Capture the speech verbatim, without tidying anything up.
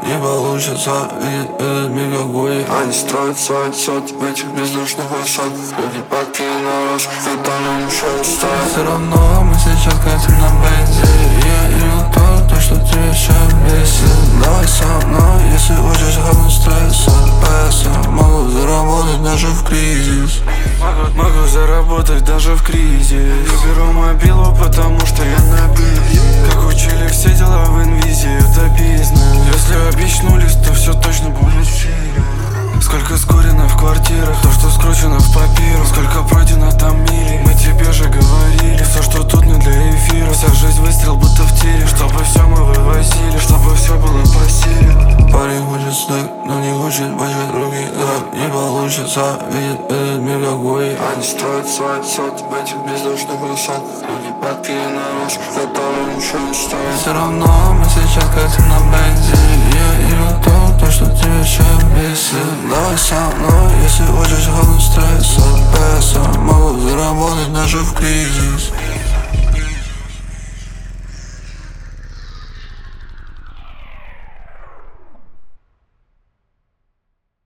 не получится. Видит этот мир как буи. Они строят свой сот в этих бездушных высот. Люди падки на рожь, фатальным еще стоят. Все равно мы сейчас катим на бензе. Я имел то, то, что тебе еще бесит. Давай со мной, если хочешь хапнуть стресса. Пэса, могу заработать даже в кризис. Могу, могу заработать даже в кризис. Я беру мобилу, потому что я на бизе. Как учили все дела в инвизе, это бизнес. Если обещнулись, то все точно будет в силе. Сколько скурено в квартирах, то, что скручено в папиру. Сколько пройдено там мили, мы тебе же говорили. Все, что тут не для эфира. Вся жизнь выстрел, будто в тире. Чтобы все мы вывозили, чтобы все было по силе. Парень хочет снэк, но не хочет бачить руки. Так не получится, видит этот мир как буи. Они строят свой сот в этих бездушных высот. Люди падки на рожь, которые ничего не стоят. Все равно мы сейчас катим на бензе. Я имел то, то, что тебе еще бесит. Давай со мной, если хочешь хапнуть стресса. Пэса, могу заработать даже в кризис.